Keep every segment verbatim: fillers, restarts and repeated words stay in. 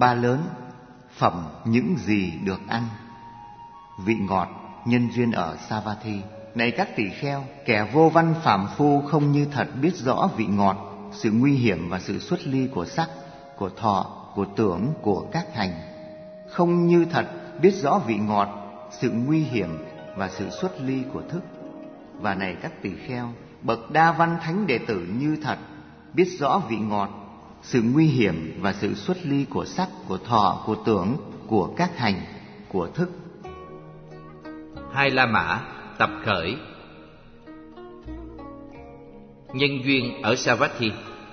Ba lớn, phẩm những gì được ăn. Vị ngọt, nhân duyên ở Savatthi. Này các tỳ kheo, kẻ vô văn phàm phu không như thật biết rõ vị ngọt, sự nguy hiểm và sự xuất ly của sắc, của thọ, của tưởng, của các hành. Không như thật biết rõ vị ngọt, sự nguy hiểm và sự xuất ly của thức. Và này các tỳ kheo, bậc đa văn thánh đệ tử như thật biết rõ vị ngọt, sự nguy hiểm và sự xuất ly của sắc, của thọ, của tưởng, của các hành, của thức. Hai La Mã tập khởi. Nhân duyên ở Savatthi.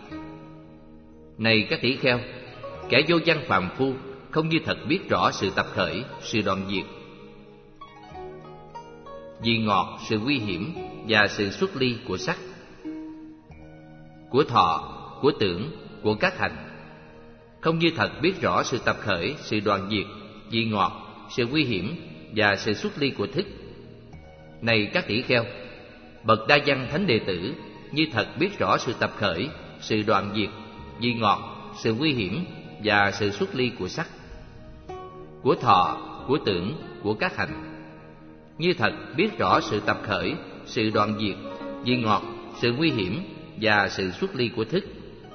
Này các tỷ kheo, kẻ vô văn phàm phu không như thật biết rõ sự tập khởi, sự đoạn diệt, vị ngọt, sự nguy hiểm và sự xuất ly của sắc, của thọ, của tưởng, của các hành. Không như thật biết rõ sự tập khởi, sự đoạn diệt, vị ngọt, sự nguy hiểm và sự xuất ly của thức. Này các tỷ kheo, bậc đa văn thánh đệ tử như thật biết rõ sự tập khởi, sự đoạn diệt, vị ngọt, sự nguy hiểm và sự xuất ly của sắc, của thọ, của tưởng, của các hành. Như thật biết rõ sự tập khởi, sự đoạn diệt, vị ngọt, sự nguy hiểm và sự xuất ly của thức.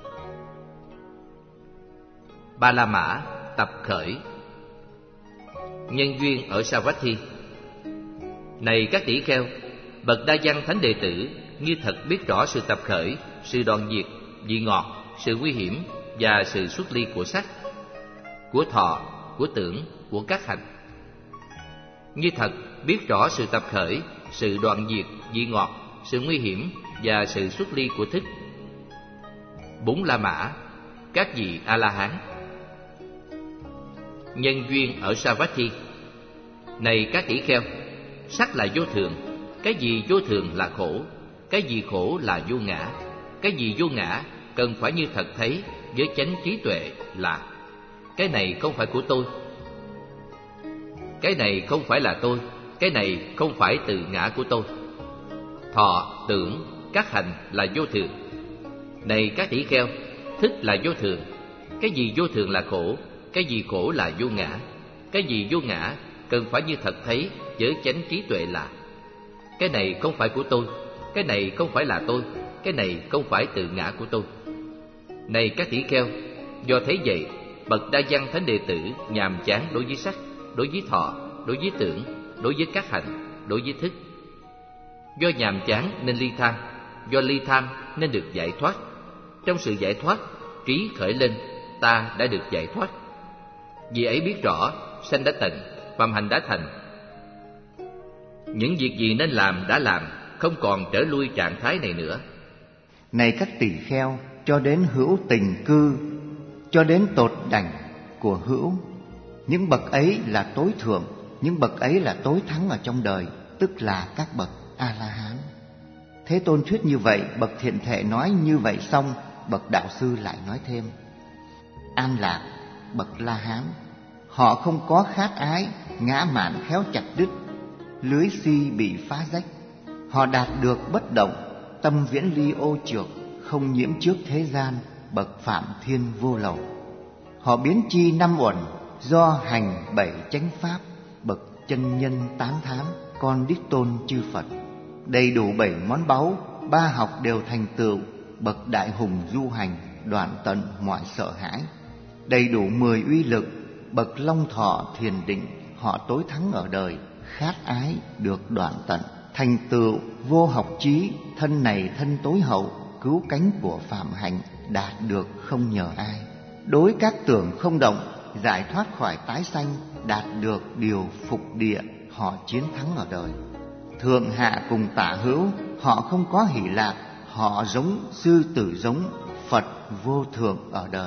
Ba La Mã tập khởi. Nhân duyên ở Savatthi. Này các tỷ kheo, bậc đa văn thánh đệ tử như thật biết rõ sự tập khởi, sự đoạn diệt, vị ngọt, sự nguy hiểm và sự xuất ly của sắc, của thọ, của tưởng, của các hành. Như thật biết rõ sự tập khởi, sự đoạn diệt, vị ngọt, sự nguy hiểm và sự xuất ly của thức. Bốn La Mã, các vị A-la-hán. Nhân duyên ở Savatthi. Này các tỷ kheo, sắc là vô thường, cái gì vô thường là khổ, cái gì khổ là vô ngã, cái gì vô ngã cần phải như thật thấy với chánh trí tuệ là cái này không phải của tôi, cái này không phải là tôi, cái này không phải từ ngã của tôi. Thọ, tưởng, các hành là vô thường. Này các tỷ kheo, thức là vô thường, cái gì vô thường là khổ, cái gì khổ là vô ngã, cái gì vô ngã cần phải như thật thấy với chánh trí tuệ là cái này không phải của tôi, cái này không phải là tôi, cái này không phải từ ngã của tôi. Này các tỷ kheo, do thấy vậy, bậc đa văn thánh đệ tử nhàm chán đối với sắc, đối với thọ, đối với tưởng, đối với các hành, đối với thức. Do nhàm chán nên ly tham, do ly tham nên được giải thoát. Trong sự giải thoát, trí khởi lên, ta đã được giải thoát. Vì ấy biết rõ, sanh đã tịnh, phàm hành đã thành. Những việc gì nên làm đã làm, không còn trở lui trạng thái này nữa. Này các tỳ kheo, cho đến hữu tình cư, cho đến tột đảnh của hữu, những bậc ấy là tối thượng, những bậc ấy là tối thắng ở trong đời, tức là các bậc A-la-hán. Thế Tôn thuyết như vậy, bậc thiện thệ nói như vậy xong, bậc đạo sư lại nói thêm: An lạc, bậc La-hán, họ không có khát ái, ngã mạn khéo chặt đứt, lưới si bị phá rách. Họ đạt được bất động, tâm viễn ly ô trược, không nhiễm trước thế gian, bậc phạm thiên vô lậu. Họ biến chi năm uẩn, do hành bảy chánh pháp, bậc chân nhân tán thán, con đích tôn chư Phật. Đầy đủ bảy món báu, ba học đều thành tựu, bậc đại hùng du hành, đoạn tận mọi sợ hãi. Đầy đủ mười uy lực, bậc long thọ thiền định, họ tối thắng ở đời, khát ái được đoạn tận, thành tựu vô học trí, thân này thân tối hậu, cứu cánh của phạm hạnh, đạt được không nhờ ai. Đối các tưởng không động, giải thoát khỏi tái sanh, đạt được điều phục địa, họ chiến thắng ở đời. Thượng hạ cùng tả hữu, họ không có hỷ lạc, họ giống sư tử giống, Phật vô thượng ở đời.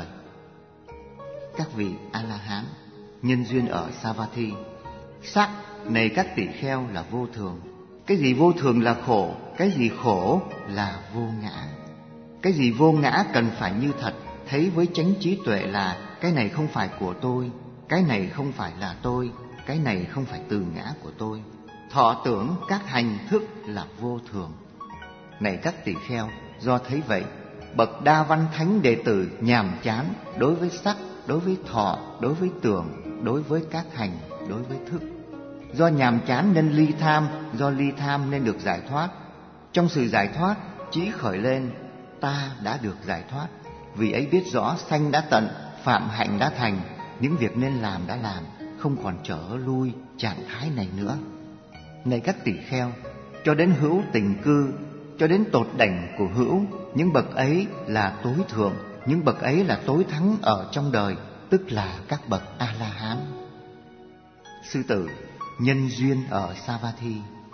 Các vị A-la-hán, nhân duyên ở Savatthi. Sắc, này các tỷ kheo, là vô thường. Cái gì vô thường là khổ, cái gì khổ là vô ngã. Cái gì vô ngã cần phải như thật, thấy với chánh trí tuệ là cái này không phải của tôi, cái này không phải là tôi, cái này không phải từ ngã của tôi. Thọ tưởng các hành thức là vô thường. Này các tỷ kheo, do thấy vậy, bậc đa văn thánh đệ tử nhàm chán đối với sắc, đối với thọ, đối với tưởng, đối với các hành, đối với thức. Do nhàm chán nên ly tham, do ly tham nên được giải thoát. Trong sự giải thoát, chí khởi lên, ta đã được giải thoát. Vì ấy biết rõ sanh đã tận, phạm hạnh đã thành, những việc nên làm đã làm, không còn trở lui trạng thái này nữa. Này các tỳ kheo, cho đến hữu tình cư, cho đến tột đảnh của hữu, những bậc ấy là tối thượng, những bậc ấy là tối thắng ở trong đời, tức là các bậc A-la-hán. Sư tử, nhân duyên ở Savatthi.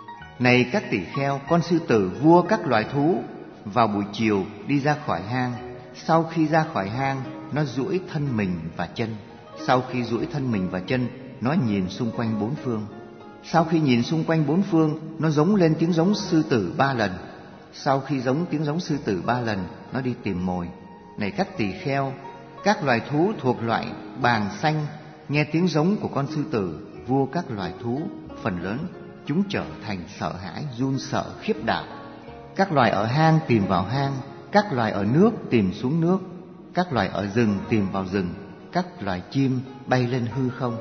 Này các tỳ kheo, con sư tử vua các loài thú vào buổi chiều đi ra khỏi hang. Sau khi ra khỏi hang, nó duỗi thân mình và chân. Sau khi duỗi thân mình và chân, nó nhìn xung quanh bốn phương. Sau khi nhìn xung quanh bốn phương, nó giống lên tiếng giống sư tử ba lần. Sau khi giống tiếng giống sư tử ba lần, nó đi tìm mồi. Này các tỳ kheo, các loài thú thuộc loại bàng xanh nghe tiếng giống của con sư tử, vua các loài thú, phần lớn chúng trở thành sợ hãi, run sợ, khiếp đảm. Các loài ở hang tìm vào hang, các loài ở nước tìm xuống nước, các loài ở rừng tìm vào rừng, các loài chim bay lên hư không.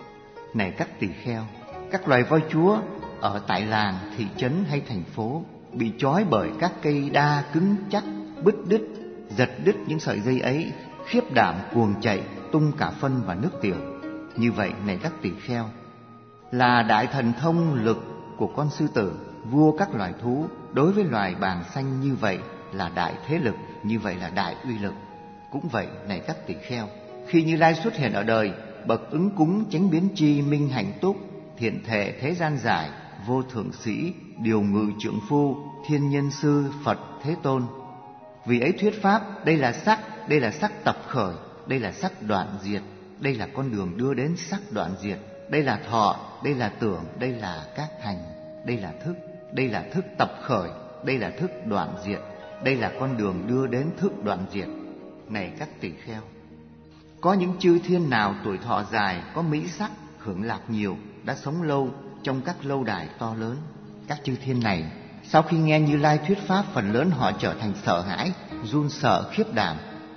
Này các tỳ kheo, các loài voi chúa ở tại làng, thị trấn hay thành phố bị trói bởi các cây đa cứng chắc, bứt đứt, giật đứt những sợi dây ấy, khiếp đảm cuồng chạy, tung cả phân và nước tiểu. Như vậy này các tỳ kheo, là đại thần thông lực của con sư tử, vua các loài thú, đối với loài bàng xanh như vậy là đại thế lực, như vậy là đại uy lực. Cũng vậy này các tỳ kheo, khi Như Lai xuất hiện ở đời, bậc ứng cúng chánh biến chi minh hạnh túc, thiện thệ thế gian giải, vô thượng sĩ, điều ngự trượng phu, thiên nhân sư Phật Thế Tôn. Vì ấy thuyết pháp, đây là sắc, đây là sắc tập khởi, đây là sắc đoạn diệt, đây là con đường đưa đến sắc đoạn diệt, đây là thọ, đây là tưởng, đây là các hành, đây là thức, đây là thức tập khởi, đây là thức đoạn diệt, đây là con đường đưa đến thức đoạn diệt. Này các tỳ kheo, có những chư thiên nào tuổi thọ dài, có mỹ sắc, hưởng lạc nhiều, đã sống lâu trong các lâu đài to lớn. Các chư thiên này, sau khi nghe Như Lai thuyết pháp, phần lớn họ trở thành sợ hãi, run sợ, khiếp đảm.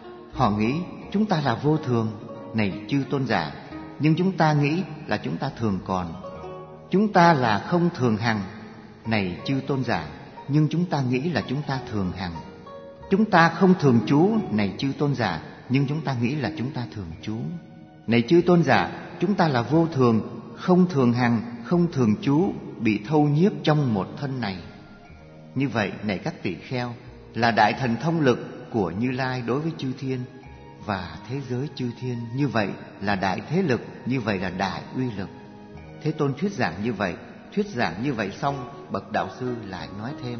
Họ nghĩ chúng ta là vô thường, này chư tôn giả, nhưng chúng ta nghĩ là chúng ta thường còn. Chúng ta là không thường hằng, này chư tôn giả, nhưng chúng ta nghĩ là chúng ta thường hằng. Chúng ta không thường trú, này chư tôn giả, nhưng chúng ta nghĩ là chúng ta thường trú. Này chư tôn giả, chúng ta là vô thường, không thường hằng, không thường trú, bị thâu nhiếp trong một thân này. Như vậy này các tỳ kheo, là đại thần thông lực của Như Lai đối với chư thiên và thế giới chư thiên, như vậy là đại thế lực, như vậy là đại uy lực. Thế Tôn thuyết giảng như vậy, thuyết giảng như vậy xong, bậc đạo sư lại nói thêm: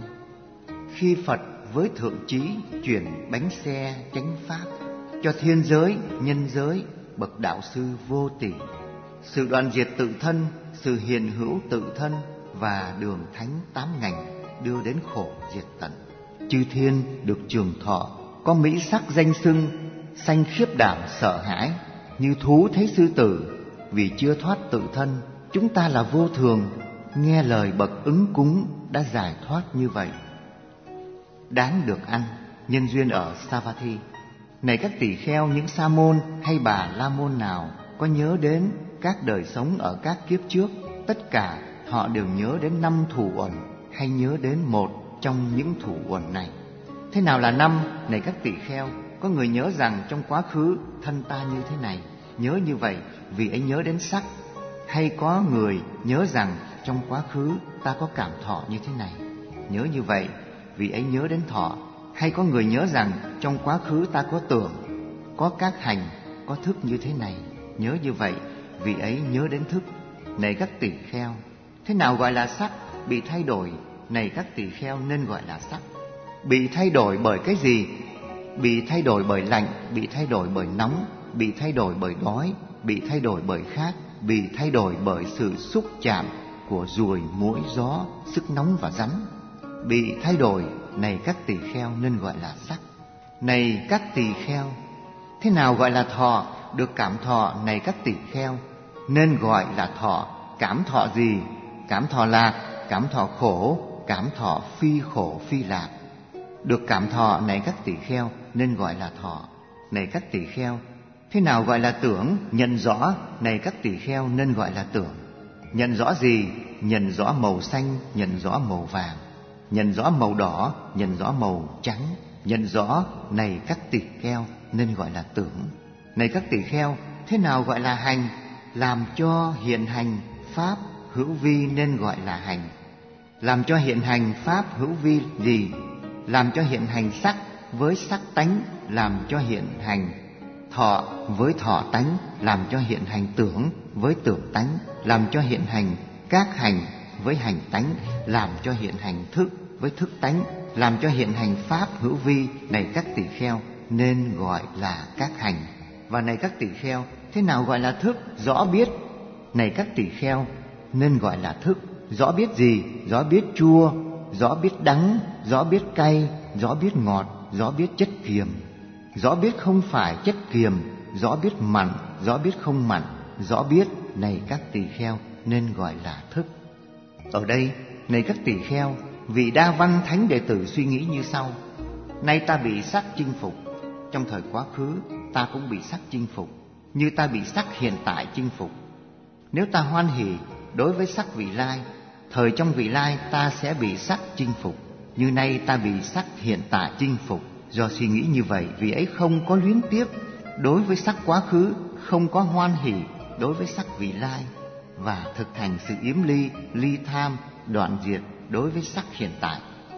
khi Phật với thượng trí chuyển bánh xe chánh pháp cho thiên giới, nhân giới, bậc đạo sư vô tỷ, sự đoạn diệt tự thân, sự hiện hữu tự thân và đường thánh tám ngành đưa đến khổ diệt tận. Chư thiên được trường thọ, có mỹ sắc danh xưng, sanh khiếp đảm sợ hãi, như thú thấy sư tử, vì chưa thoát tự thân. Chúng ta là vô thường, nghe lời bậc ứng cúng đã giải thoát như vậy. Đáng được ăn, nhân duyên ở Savatthi. Này các tỳ kheo, những sa môn hay bà la môn nào có nhớ đến các đời sống ở các kiếp trước, tất cả họ đều nhớ đến năm thủ uẩn, hay nhớ đến một trong những thủ uẩn này. Thế nào là năm? Này các tỳ kheo, có người nhớ rằng trong quá khứ thân ta như thế này, nhớ như vậy vì ấy nhớ đến sắc. Hay có người nhớ rằng trong quá khứ ta có cảm thọ như thế này, nhớ như vậy vì ấy nhớ đến thọ. Hay có người nhớ rằng trong quá khứ ta có tưởng, có các hành, có thức như thế này, nhớ như vậy vì ấy nhớ đến thức. Này các tỳ kheo, thế nào gọi là sắc? Bị thay đổi. Này các tỳ kheo, nên gọi là sắc. Bị thay đổi bởi cái gì? Bị thay đổi bởi lạnh, bị thay đổi bởi nóng, bị thay đổi bởi đói, bị thay đổi bởi khát, bị thay đổi bởi sự xúc chạm của ruồi, muỗi, gió, sức nóng và rắn. Bị thay đổi, này các tỳ kheo, nên gọi là sắc. Này các tỳ kheo, thế nào gọi là thọ? Được cảm thọ. Này các tỳ kheo, nên gọi là thọ. Cảm thọ gì? Cảm thọ lạc, cảm thọ khổ, cảm thọ phi khổ phi lạc. Được cảm thọ, này các tỳ kheo, nên gọi là thọ. Này các tỳ kheo, thế nào gọi là tưởng? Nhận rõ, này các tỳ kheo, nên gọi là tưởng. Nhận rõ gì? Nhận rõ màu xanh, nhận rõ màu vàng, nhận rõ màu đỏ, nhận rõ màu trắng. Nhận rõ, này các tỳ kheo, nên gọi là tưởng. Này các tỳ kheo, thế nào gọi là hành? Làm cho hiện hành pháp hữu vi nên gọi là hành. Làm cho hiện hành pháp hữu vi gì? Làm cho hiện hành sắc với sắc tánh, làm cho hiện hành thọ với thọ tánh, làm cho hiện hành tưởng với tưởng tánh, làm cho hiện hành các hành với hành tánh, làm cho hiện hành thức với thức tánh, làm cho hiện hành pháp hữu vi. Này các tỳ kheo, nên gọi là các hành. Và này các tỳ kheo, thế nào gọi là thức? Rõ biết. Này các tỳ kheo, nên gọi là thức. Rõ biết gì? Rõ biết chua, rõ biết đắng, rõ biết cay, rõ biết ngọt, rõ biết chất kiềm, rõ biết không phải chất kiềm, rõ biết mặn, rõ biết không mặn, rõ biết. Này các tỳ kheo, nên gọi là thức. Ở đây, này các tỳ kheo, vị Đa Văn thánh đệ tử suy nghĩ như sau: nay ta bị sắc chinh phục, trong thời quá khứ ta cũng bị sắc chinh phục, như ta bị sắc hiện tại chinh phục. Nếu ta hoan hỉ đối với sắc vị lai, thời trong vị lai ta sẽ bị sắc chinh phục, như nay ta bị sắc hiện tại chinh phục. Do suy nghĩ như vậy, vị ấy không có luyến tiếc đối với sắc quá khứ, không có hoan hỉ đối với sắc vị lai, và thực hành sự yếm ly, ly tham, đoạn diệt đối với sắc hiện tại.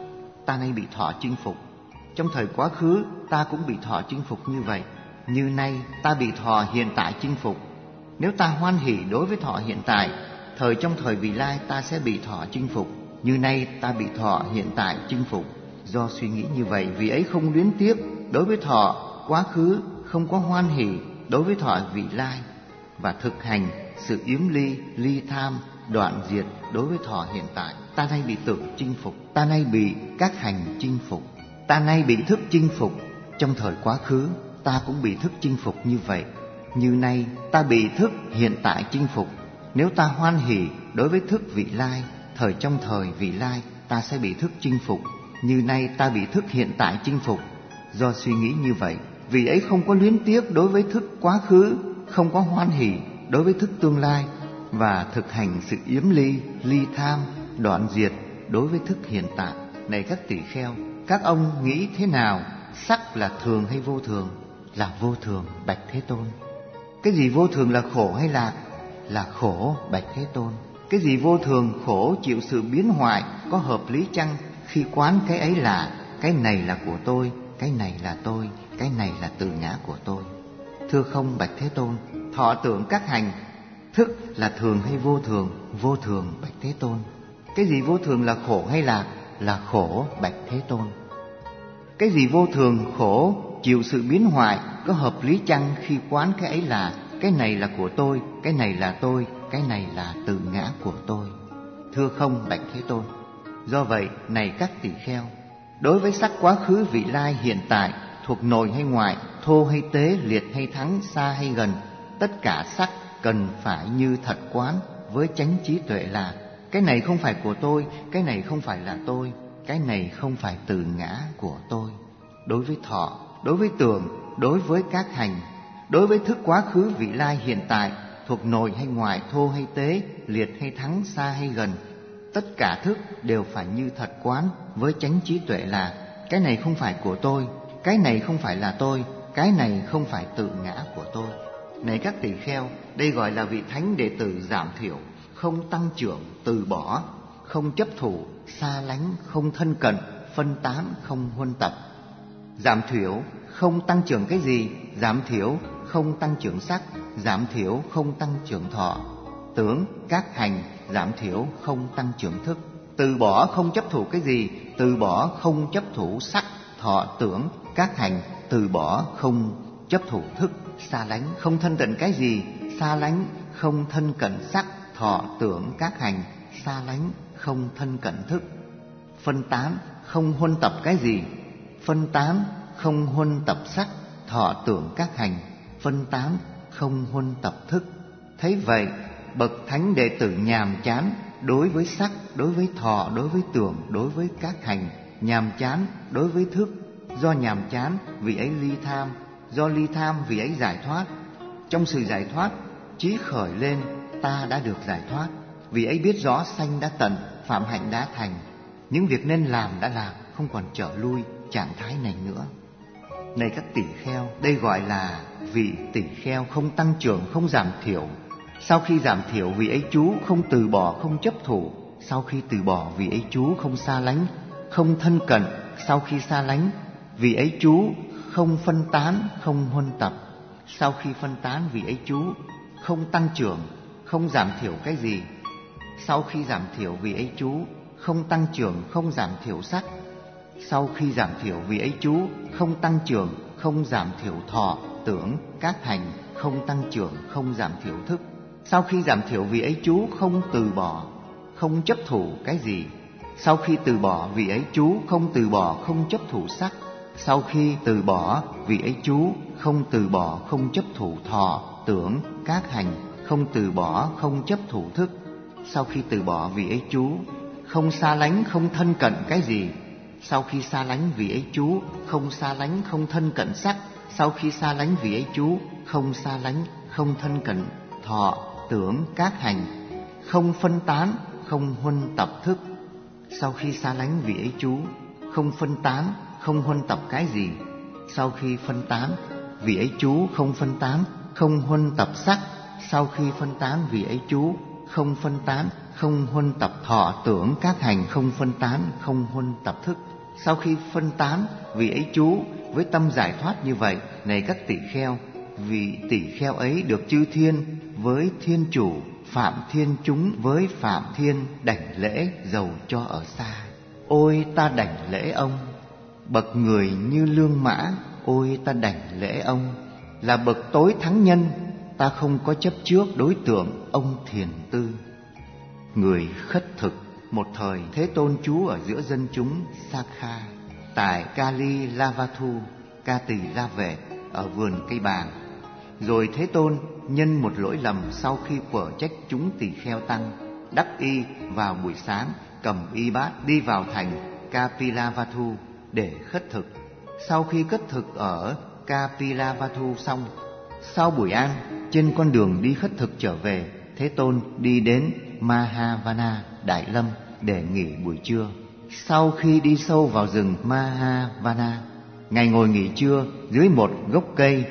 Ta nay bị thọ chinh phục, trong thời quá khứ ta cũng bị thọ chinh phục như vậy, như nay ta bị thọ hiện tại chinh phục. Nếu ta hoan hỉ đối với thọ hiện tại, thời trong thời vị lai ta sẽ bị thọ chinh phục, như nay ta bị thọ hiện tại chinh phục. Do suy nghĩ như vậy, vị ấy không luyến tiếc đối với thọ quá khứ, không có hoan hỉ đối với thọ vị lai, và thực hành sự yếm ly, ly tham, đoạn diệt đối với thọ hiện tại. Ta nay bị tưởng chinh phục, ta nay bị các hành chinh phục, ta nay bị thức chinh phục. Trong thời quá khứ ta cũng bị thức chinh phục như vậy, như nay ta bị thức hiện tại chinh phục. Nếu ta hoan hỉ đối với thức vị lai, thời trong thời vị lai ta sẽ bị thức chinh phục, như nay ta bị thức hiện tại chinh phục. Do suy nghĩ như vậy, vị ấy không có luyến tiếc đối với thức quá khứ, không có hoan hỉ đối với thức tương lai, và thực hành sự yếm ly, ly tham, đoạn diệt đối với thức hiện tại. Này các tỳ kheo, các ông nghĩ thế nào? Sắc là thường hay vô thường? Là vô thường, bạch Thế Tôn. Cái gì vô thường, là khổ hay lạc? Là khổ, bạch Thế Tôn. Cái gì vô thường, khổ, chịu sự biến hoại, có hợp lý chăng? Khi quán cái ấy là cái này là của tôi, cái này là tôi, cái này là tự ngã của tôi. Thưa không, bạch Thế Tôn. Thọ tưởng các hành, thức là thường hay vô thường? Vô thường, bạch Thế Tôn. Cái gì vô thường, là khổ hay lạc? Là khổ, bạch Thế Tôn. Cái gì vô thường, khổ, chịu sự biến hoại, có hợp lý chăng? Khi quán cái ấy là cái này là của tôi, cái này là tôi, cái này là tự ngã của tôi. Thưa không, bạch Thế Tôn. Do vậy, này các tỳ kheo, đối với sắc quá khứ, vị lai, hiện tại, thuộc nội hay ngoại, thô hay tế, liệt hay thắng, xa hay gần, tất cả sắc cần phải như thật quán với chánh trí tuệ là cái này không phải của tôi, cái này không phải là tôi, cái này không phải tự ngã của tôi. Đối với thọ, đối với tưởng, đối với các hành, đối với thức quá khứ, vị lai, hiện tại, thuộc nội hay ngoại, thô hay tế, liệt hay thắng, xa hay gần, tất cả thức đều phải như thật quán với chánh trí tuệ là cái này không phải của tôi, cái này không phải là tôi, cái này không phải tự ngã của tôi. Này các tỳ kheo, đây gọi là vị thánh đệ tử giảm thiểu, không tăng trưởng, từ bỏ, không chấp thủ, xa lánh, không thân cận, phân tán, không huân tập. Giảm thiểu không tăng trưởng cái gì? Giảm thiểu không tăng trưởng sắc, giảm thiểu không tăng trưởng thọ, tưởng, các hành, giảm thiểu không tăng trưởng thức. Từ bỏ không chấp thủ cái gì? Từ bỏ không chấp thủ sắc, thọ, tưởng, các hành, từ bỏ không chấp thủ thức. Xa lánh không thân cận cái gì? Xa lánh không thân cận sắc, thọ, tưởng, các hành, xa lánh không thân cận thức. Phân tán không huân tập cái gì? Phân tán không huân tập sắc, thọ, tưởng, các hành, phân tán không huân tập thức. Thấy vậy, bậc thánh đệ tử nhàm chán đối với sắc, đối với thọ, đối với tưởng, đối với các hành, nhàm chán đối với thức. Do nhàm chán, vị ấy ly tham, do ly tham, vị ấy giải thoát, Trong sự giải thoát, chí khởi lên, ta đã được giải thoát. Vì ấy biết rõ sanh đã tận, phạm hạnh đã thành. Những việc nên làm đã làm, không còn trở lui trạng thái này nữa. Này các tỷ kheo, đây gọi là vị tỷ kheo không tăng trưởng, không giảm thiểu. Sau khi giảm thiểu, vị ấy chú không từ bỏ, không chấp thủ. Sau khi từ bỏ, vị ấy chú không xa lánh, không thân cận. Sau khi xa lánh, vị ấy chú không phân tán, không huân tập. Sau khi phân tán, vị ấy chú không tăng trưởng, không giảm thiểu cái gì. Sau khi giảm thiểu, vị ấy chú không tăng trưởng, không giảm thiểu sắc. Sau khi giảm thiểu, vị ấy chú không tăng trưởng, không giảm thiểu thọ, tưởng, các hành, không tăng trưởng, không giảm thiểu thức. Sau khi giảm thiểu, vị ấy chú không từ bỏ, không chấp thủ cái gì. Sau khi từ bỏ, vị ấy chú không từ bỏ, không chấp thủ sắc. Sau khi từ bỏ, vị ấy chú không từ bỏ, không chấp thủ thọ, tưởng, các hành, không từ bỏ, không chấp thủ thức. Sau khi từ bỏ, vị ấy chú không xa lánh, không thân cận cái gì. Sau khi xa lánh, vị ấy chú không xa lánh, không thân cận sắc. Sau khi xa lánh, vị ấy chú không xa lánh, không thân cận thọ, tưởng, các hành, không phân tán, không huân tập thức. Sau khi xa lánh, vị ấy chú không phân tán, không huân tập cái gì. Sau khi phân tán, vị ấy chú không phân tán, không huân tập sắc. Sau khi phân tán, vị ấy chú không phân tán, không huân tập thọ, tưởng, các hành, không phân tán, không huân tập thức. Sau khi phân tán, vị ấy chú với tâm giải thoát như vậy. Này các tỷ kheo, vị tỷ kheo ấy được chư thiên với thiên chủ, phạm thiên chúng với phạm thiên đảnh lễ, dầu cho ở xa. Ôi ta đảnh lễ ông. Bậc người như lương mã, ôi ta đảnh lễ ông. Là bậc tối thắng nhân, ta không có chấp trước đối tượng ông thiền tư. Người khất thực. Một thời Thế Tôn trú ở giữa dân chúng Sakha tại Kali Lavathu, Ca Tỳ La Vệ, ở vườn cây bàng. Rồi Thế Tôn nhân một lỗi lầm, sau khi quở trách chúng tỳ kheo tăng, đắp y vào buổi sáng, cầm y bát đi vào thành Kapilavathu để khất thực. Sau khi khất thực ở Kapilavathu xong, sau buổi ăn, trên con đường đi khất thực trở về, Thế Tôn đi đến Mahavana, Đại Lâm để nghỉ buổi trưa. Sau khi đi sâu vào rừng Mahavana, Ngài ngồi nghỉ trưa dưới một gốc cây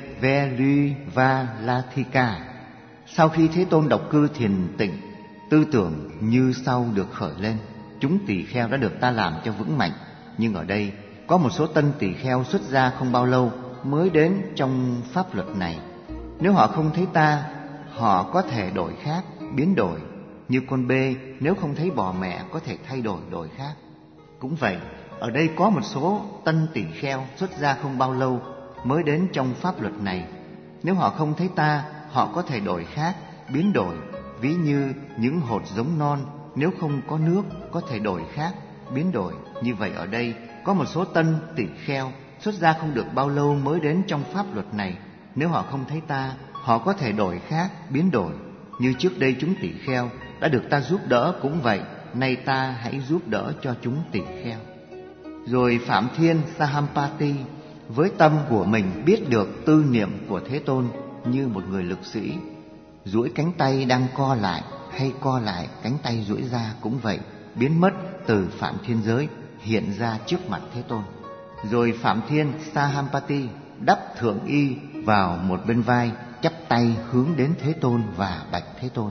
Veluvalathika. Sau khi Thế Tôn độc cư thiền tịnh, tư tưởng như sau được khởi lên: chúng tỳ kheo đã được ta làm cho vững mạnh. Nhưng ở đây có một số tân tỳ kheo xuất gia không bao lâu mới đến trong pháp luật này. Nếu họ không thấy ta, họ có thể đổi khác, biến đổi. Như con bê nếu không thấy bò mẹ có thể thay đổi đổi khác. Cũng vậy, ở đây có một số tân tỳ kheo xuất gia không bao lâu mới đến trong pháp luật này. Nếu họ không thấy ta, họ có thể đổi khác, biến đổi. Ví như những hột giống non, nếu không có nước có thể đổi khác, biến đổi. Như vậy ở đây có một số tân tỳ kheo xuất gia không được bao lâu mới đến trong pháp luật này. Nếu họ không thấy ta, họ có thể đổi khác, biến đổi. Như trước đây chúng tỳ kheo đã được ta giúp đỡ cũng vậy, nay ta hãy giúp đỡ cho chúng tỳ kheo. Rồi Phạm Thiên Sahampati với tâm của mình biết được tư niệm của Thế Tôn như một người lực sĩ, duỗi cánh tay đang co lại hay co lại cánh tay duỗi ra cũng vậy, biến mất từ Phạm Thiên giới hiện ra trước mặt Thế Tôn. Rồi Phạm Thiên Sahampati đắp thượng y vào một bên vai, chắp tay hướng đến Thế Tôn và bạch Thế Tôn: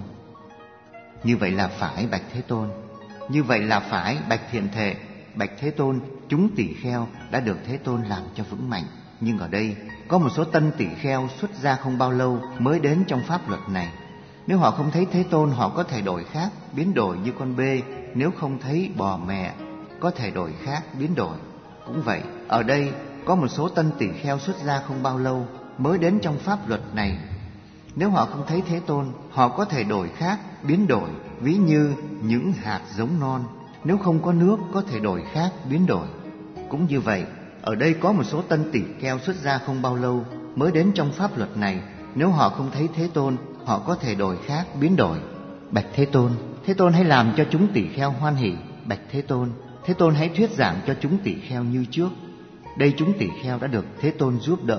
như vậy là phải bạch Thế Tôn, như vậy là phải bạch Thiện Thệ. Bạch Thế Tôn, chúng tỳ kheo đã được Thế Tôn làm cho vững mạnh. Nhưng ở đây có một số tân tỳ kheo xuất gia không bao lâu mới đến trong pháp luật này. Nếu họ không thấy Thế Tôn, họ có thể đổi khác, biến đổi. Như con bê nếu không thấy bò mẹ có thể đổi khác, biến đổi. Cũng vậy, ở đây có một số tân tỳ kheo xuất gia không bao lâu mới đến trong pháp luật này. Nếu họ không thấy Thế Tôn, họ có thể đổi khác, biến đổi. Ví như những hạt giống non, nếu không có nước có thể đổi khác, biến đổi. Cũng như vậy, ở đây có một số tân tỳ kheo xuất gia không bao lâu mới đến trong pháp luật này. Nếu họ không thấy Thế Tôn, họ có thể đổi khác, biến đổi. Bạch Thế Tôn, Thế Tôn hãy làm cho chúng tỳ kheo hoan hỷ. Bạch Thế Tôn, Thế Tôn hãy thuyết giảng cho chúng tỳ kheo như trước. Đây chúng tỳ kheo đã được Thế Tôn giúp đỡ,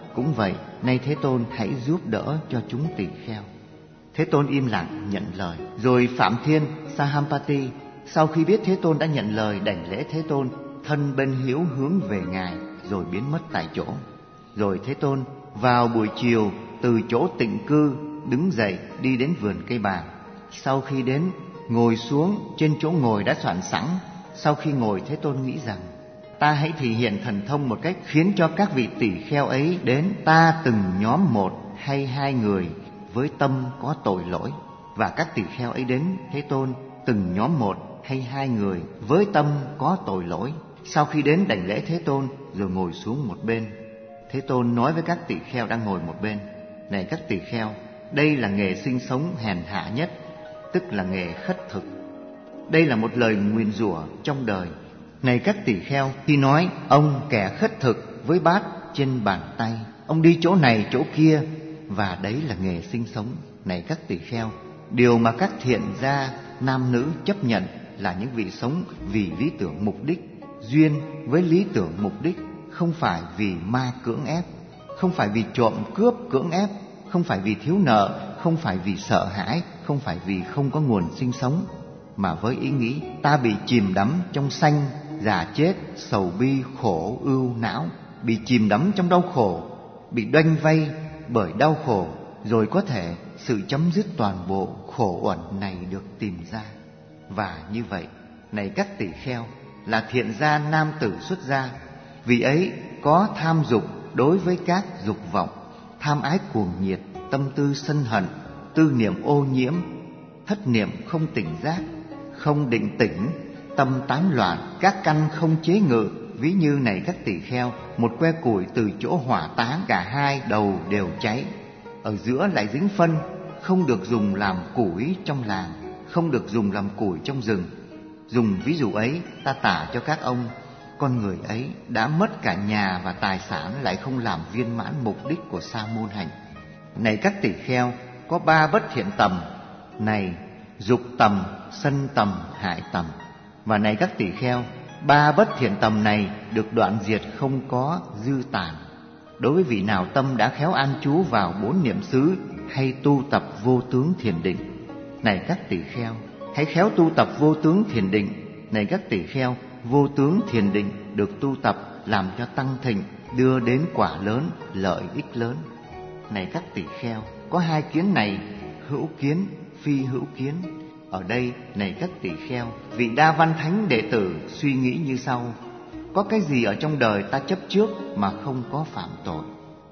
cũng vậy, nay Thế Tôn hãy giúp đỡ cho chúng tỳ kheo. Thế Tôn im lặng nhận lời. Rồi Phạm Thiên Sahampati sau khi biết Thế Tôn đã nhận lời, đảnh lễ Thế Tôn, thân bên hữu hướng về Ngài, rồi biến mất tại chỗ. Rồi Thế Tôn vào buổi chiều từ chỗ tịnh cư đứng dậy đi đến vườn cây bàng. Sau khi đến, ngồi xuống trên chỗ ngồi đã soạn sẵn. Sau khi ngồi, Thế Tôn nghĩ rằng: ta hãy thể hiện thần thông một cách khiến cho các vị tỷ kheo ấy đến ta từng nhóm một hay hai người với tâm có tội lỗi. Và các tỷ kheo ấy đến Thế Tôn từng nhóm một hay hai người với tâm có tội lỗi. Sau khi đến đảnh lễ Thế Tôn rồi ngồi xuống một bên. Thế Tôn nói với các tỷ kheo đang ngồi một bên: này các tỷ kheo, đây là nghề sinh sống hèn hạ nhất, tức là nghề khất thực. Đây là một lời nguyền rủa trong đời. Này các tỷ kheo, khi nói ông kẻ khất thực với bát trên bàn tay, ông đi chỗ này chỗ kia, và đấy là nghề sinh sống. Này các tỷ kheo, điều mà các thiện gia nam nữ chấp nhận là những vị sống vì lý tưởng mục đích, duyên với lý tưởng mục đích, không phải vì ma cưỡng ép, không phải vì trộm cướp cưỡng ép, không phải vì thiếu nợ, không phải vì sợ hãi, không phải vì không có nguồn sinh sống, mà với ý nghĩ ta bị chìm đắm trong sanh, già chết, sầu bi, khổ, ưu, não, bị chìm đắm trong đau khổ, bị đoanh vây bởi đau khổ, rồi có thể sự chấm dứt toàn bộ khổ uẩn này được tìm ra. Và như vậy, này các tỷ kheo, là thiện gia nam tử xuất gia, vì ấy có tham dục đối với các dục vọng, tham ái cuồng nhiệt, tâm tư sân hận, tư niệm ô nhiễm, thất niệm không tỉnh giác, không định tĩnh, tâm tán loạn, các căn không chế ngự. Ví như này các tỷ kheo, một que củi từ chỗ hỏa táng, cả hai đầu đều cháy, ở giữa lại dính phân, không được dùng làm củi trong làng, không được dùng làm củi trong rừng. Dùng ví dụ ấy, ta tả cho các ông, con người ấy đã mất cả nhà và tài sản, lại không làm viên mãn mục đích của sa môn hạnh. Này các tỷ kheo, có ba bất thiện tầm này: dục tầm, sân tầm, hại tầm. Và này các tỷ kheo, ba bất thiện tầm này được đoạn diệt không có dư tàn đối với vị nào tâm đã khéo an trú vào bốn niệm xứ hay tu tập vô tướng thiền định. Này các tỷ kheo, hãy khéo tu tập vô tướng thiền định. Này các tỷ kheo, vô tướng thiền định được tu tập làm cho tăng thịnh, đưa đến quả lớn, lợi ích lớn. Này các tỷ kheo, có hai kiến này, hữu kiến, phi hữu kiến. Ở đây, này các tỷ kheo, vị Đa Văn Thánh đệ tử suy nghĩ như sau: có cái gì ở trong đời ta chấp trước mà không có phạm tội?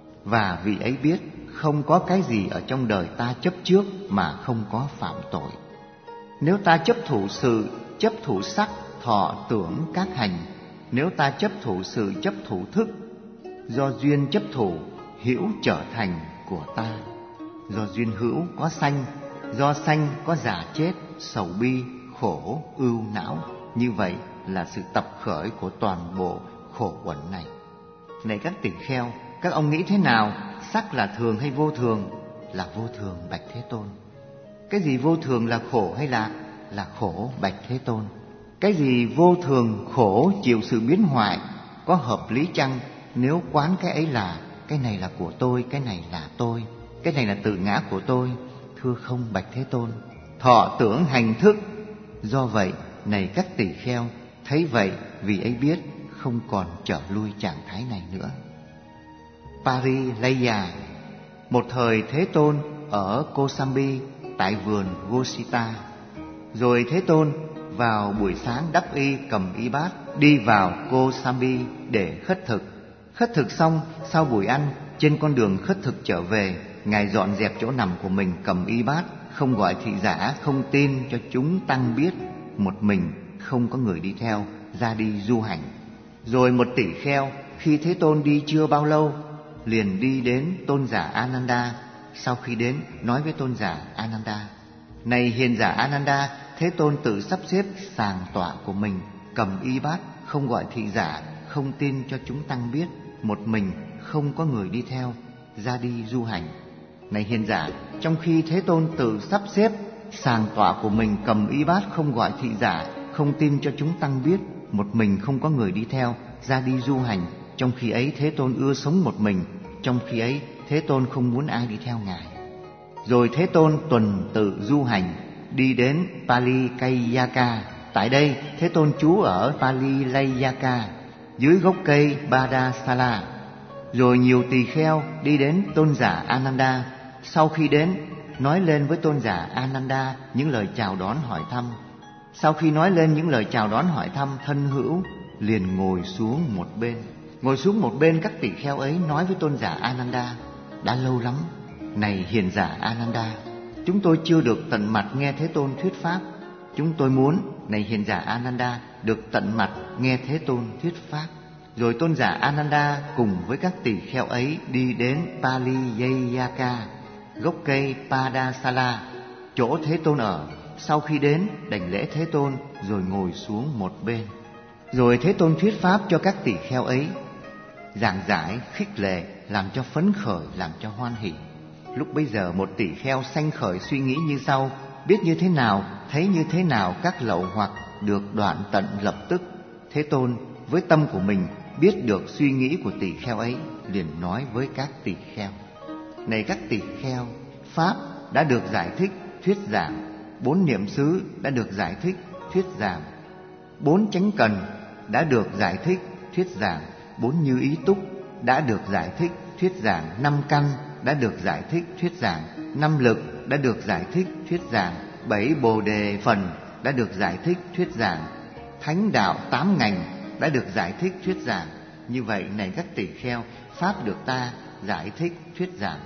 Và vị ấy biết không có cái gì ở trong đời ta chấp trước mà không có phạm tội. Nếu ta chấp thủ sự, chấp thủ sắc, thọ, tưởng, các hành, nếu ta chấp thủ sự, chấp thủ thức, do duyên chấp thủ, hữu trở thành của ta. Do duyên hữu có sanh, do sanh có già chết, sầu bi, khổ, ưu, não. Như vậy là sự tập khởi của toàn bộ khổ uẩn này. Này các tỷ kheo, các ông nghĩ thế nào? Sắc là thường hay vô thường? Là vô thường, bạch Thế Tôn. Cái gì vô thường là khổ hay là là khổ, bạch Thế Tôn? Cái gì vô thường, khổ, chịu sự biến hoại, có hợp lý chăng? Nếu quán cái ấy là cái này là của tôi, cái này là tôi, cái này là tự ngã của tôi, thưa không, bạch Thế Tôn. Thọ, tưởng, hành, thức. Do vậy, này các tỷ kheo, thấy vậy vì ấy biết không còn trở lui trạng thái này nữa. Parilaya. Một thời Thế Tôn ở Kosambi tại vườn Gosita. Rồi Thế Tôn vào buổi sáng đắp y, cầm y bát, đi vào Kosambi để khất thực. Khất thực xong, sau buổi ăn, trên con đường khất thực trở về, Ngài dọn dẹp chỗ nằm của mình, cầm y bát, không gọi thị giả, không tin cho chúng tăng biết, một mình, không có người đi theo, ra đi du hành. Rồi một tỷ kheo, khi Thế Tôn đi chưa bao lâu, liền đi đến tôn giả Ananda. Sau khi đến, nói với tôn giả Ananda: này hiền giả Ananda, Thế Tôn tự sắp xếp sàng tọa của mình, cầm y bát, không gọi thị giả, không tin cho chúng tăng biết, một mình, không có người đi theo, ra đi du hành. Này hiền giả, trong khi Thế Tôn tự sắp xếp sàng tọa của mình, cầm y bát, không gọi thị giả, không tin cho chúng tăng biết, một mình, không có người đi theo, ra đi du hành, trong khi ấy Thế Tôn ưa sống một mình, trong khi ấy Thế Tôn không muốn ai đi theo Ngài. Rồi Thế Tôn tuần tự du hành, đi đến Palikayaka. Tại đây Thế Tôn trú ở Palilayaka, dưới gốc cây Badasala. Rồi nhiều tỳ kheo đi đến tôn giả Ananda. Sau khi đến, nói lên với tôn giả Ananda những lời chào đón hỏi thăm. Sau khi nói lên những lời chào đón hỏi thăm, thân hữu liền ngồi xuống một bên. Ngồi xuống một bên, các tỳ kheo ấy nói với tôn giả Ananda: đã lâu lắm, này hiền giả Ananda, chúng tôi chưa được tận mặt nghe Thế Tôn thuyết pháp. Chúng tôi muốn, này hiền giả Ananda, được tận mặt nghe Thế Tôn thuyết pháp. Rồi tôn giả Ananda cùng với các tỳ kheo ấy đi đến Paliyayaka, gốc cây Padasala, chỗ Thế Tôn ở. Sau khi đến, đảnh lễ Thế Tôn rồi ngồi xuống một bên. Rồi Thế Tôn thuyết pháp cho các tỳ kheo ấy, giảng giải, khích lệ, làm cho phấn khởi, làm cho hoan hỷ. Lúc bấy giờ một tỳ kheo sanh khởi suy nghĩ như sau: biết như thế nào, thấy như thế nào các lậu hoặc được đoạn tận lập tức. Thế Tôn với tâm của mình biết được suy nghĩ của tỳ kheo ấy, liền nói với các tỳ kheo: này các tỳ kheo, pháp đã được giải thích thuyết giảng, bốn niệm xứ đã được giải thích thuyết giảng, bốn chánh cần đã được giải thích thuyết giảng, bốn như ý túc đã được giải thích thuyết giảng, năm căn đã được giải thích thuyết giảng, năm lực đã được giải thích thuyết giảng, bảy bồ đề phần đã được giải thích thuyết giảng, thánh đạo tám ngành đã được giải thích thuyết giảng. Như vậy này các tỳ kheo, pháp được ta giải thích thuyết giảng.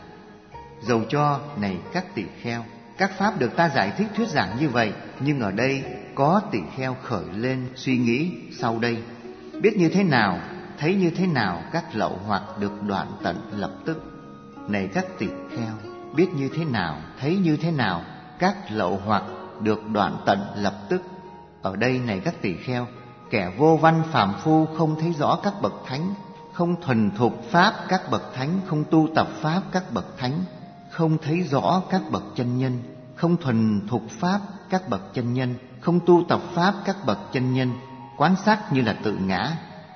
Dầu cho này các tỳ kheo, các pháp được ta giải thích thuyết giảng như vậy, nhưng ở đây có tỳ kheo khởi lên suy nghĩ sau đây: biết như thế nào, thấy như thế nào các lậu hoặc được đoạn tận lập tức. Này các tỳ kheo, biết như thế nào, thấy như thế nào các lậu hoặc được đoạn tận lập tức. Ở đây này các tỳ kheo, kẻ vô văn phàm phu không thấy rõ các bậc thánh, không thuần thục pháp các bậc thánh, không tu tập pháp các bậc thánh, không thấy rõ các bậc chân nhân, không thuần thục pháp các bậc chân nhân, không tu tập pháp các bậc chân nhân, quán sắc như là tự ngã.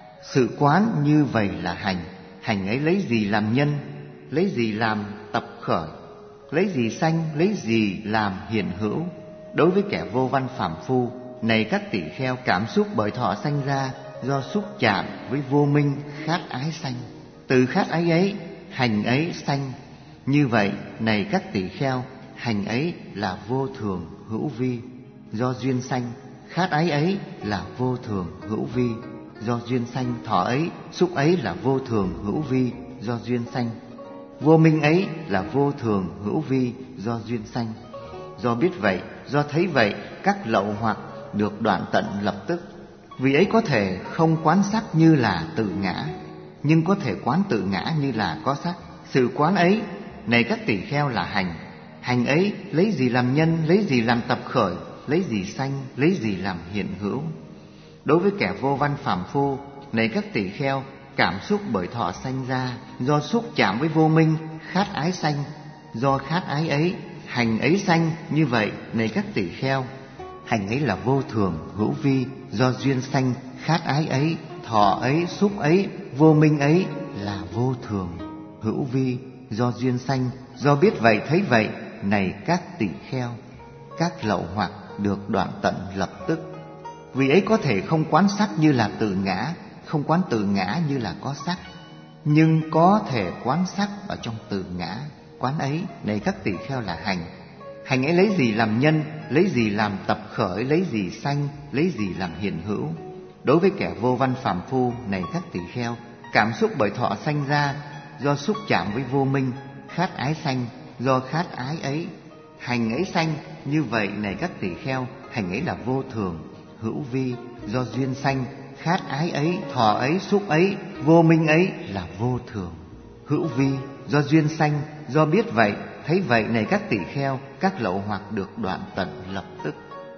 Sự quán như vậy là hành. Hành ấy lấy gì làm nhân, lấy gì làm tập khởi, lấy gì sanh, lấy gì làm hiện hữu. Đối với kẻ vô văn phàm phu, này các tỳ kheo, cảm xúc bởi thọ sanh ra do xúc chạm với vô minh khát ái sanh. Từ khát ái ấy, hành ấy sanh. Như vậy này các tỳ kheo, hành ấy là vô thường hữu vi do duyên sanh, khát ái ấy là vô thường hữu vi do duyên sanh, thọ ấy, xúc ấy là vô thường hữu vi do duyên sanh, vô minh ấy là vô thường hữu vi do duyên sanh. Do biết vậy, do thấy vậy, các lậu hoặc được đoạn tận lập tức. Vì ấy có thể không quán sắc như là tự ngã, nhưng có thể quán tự ngã như là có sắc. Sự quán ấy, này các tỳ kheo, là hành. Hành ấy lấy gì làm nhân, lấy gì làm tập khởi, lấy gì sanh, lấy gì làm hiện hữu. Đối với kẻ vô văn phàm phu, này các tỳ kheo, cảm xúc bởi thọ sanh ra do xúc chạm với vô minh khát ái sanh. Do khát ái ấy, hành ấy sanh. Như vậy này các tỳ kheo, hành ấy là vô thường hữu vi do duyên sanh, khát ái ấy, thọ ấy, xúc ấy, vô minh ấy là vô thường hữu vi do duyên sanh. Do biết vậy thấy vậy, này các tỳ kheo, các lậu hoặc được đoạn tận lập tức. Vì ấy có thể không quán sắc như là tự ngã, không quán tự ngã như là có sắc, nhưng có thể quán sắc ở trong tự ngã. Quán ấy, này các tỳ kheo, là hành. Hành ấy lấy gì làm nhân, lấy gì làm tập khởi, lấy gì sanh, lấy gì làm hiện hữu. Đối với kẻ vô văn phàm phu, này các tỳ kheo, cảm xúc bởi thọ sanh ra do xúc chạm với vô minh khát ái sanh. Do khát ái ấy, hành ấy sanh. Như vậy này các tỳ kheo, hành ấy là vô thường hữu vi do duyên sanh, khát ái ấy, thọ ấy, xúc ấy, vô minh ấy là vô thường hữu vi do duyên sanh. Do biết vậy thấy vậy, này các tỳ kheo, các lậu hoặc được đoạn tận lập tức.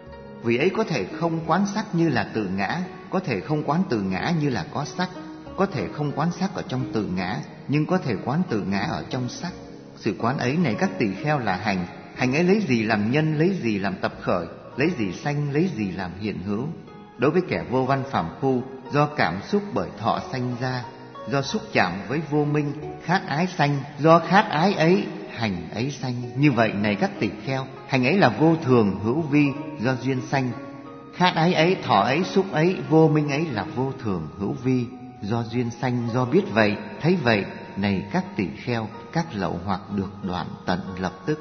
Vì ấy có thể không quán sắc như là tự ngã, có thể không quán tự ngã như là có sắc, có thể không quán sắc ở trong tự ngã, nhưng có thể quán tự ngã ở trong sắc. Sự quán ấy, này các tỳ kheo, là hành. Hành ấy lấy gì làm nhân, lấy gì làm tập khởi, lấy gì sanh, lấy gì làm hiện hữu. Đối với kẻ vô văn phàm phu, do cảm xúc bởi thọ sanh ra do xúc chạm với vô minh, khát ái sanh, do khát ái ấy hành ấy sanh. Như vậy này các tỳ kheo, hành ấy là vô thường hữu vi do duyên sanh. Khát ái ấy, thọ ấy, xúc ấy, vô minh ấy là vô thường hữu vi do duyên sanh. Do biết vậy, thấy vậy, này các tỳ kheo, các lậu hoặc được đoạn tận lập tức.